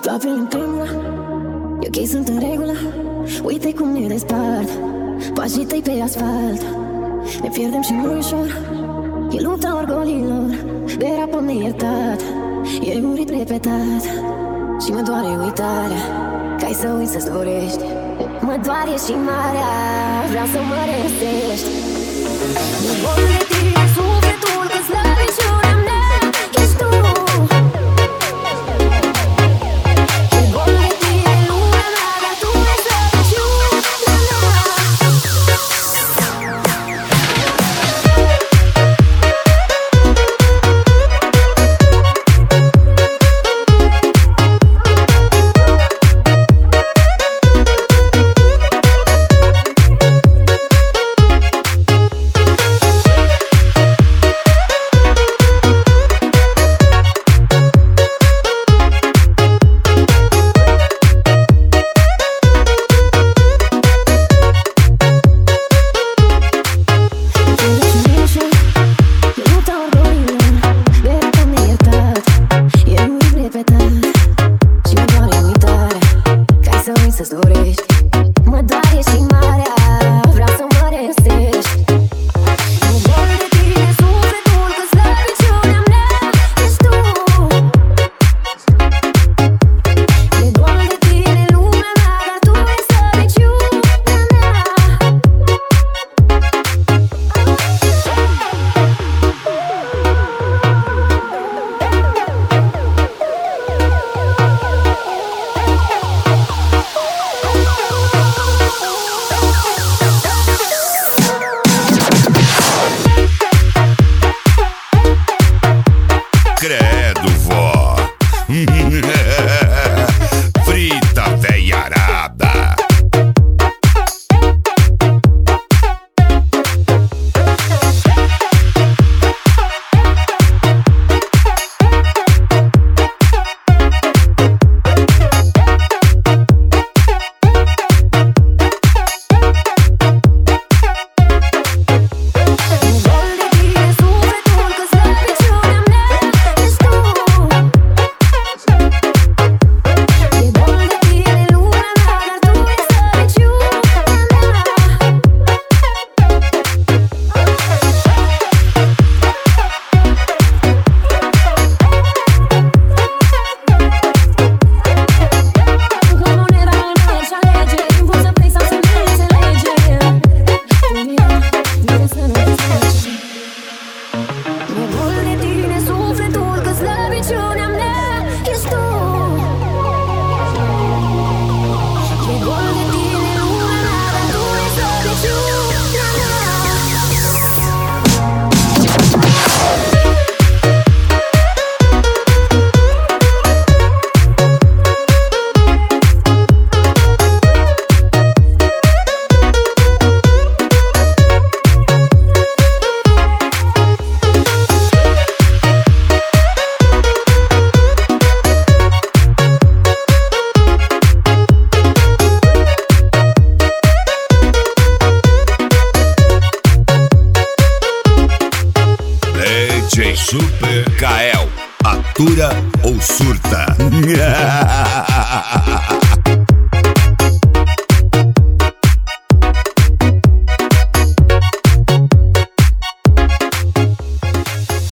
Papele-mi tremură, e ok, sunt în regulă. Uite cum ne despart pașii tăi pe asfalt. Ne pierdem și nu ușor, e lupta orgolilor. De rap am neiertat, e un rit repetat. Și mă doare uitarea, că ai să uiți să-ți dorești. Mă doare și marea, vreau să mă restești. Mă gol de tine, sufletul, că slăbiciunea mea ești tu. E gol de tine, lumea mea, dar tu e slăbiciunea să-ți dorești. Mă doare și marea, vreau să mă restești. Mă gol de tine, sufletul, că slăbiciunea mea ești tu. E gol de tine, lumea mea, dar tu e slăbiciunea mea. Credo, vó. Frita veiarada. DJ Super Kael, atura ou surta?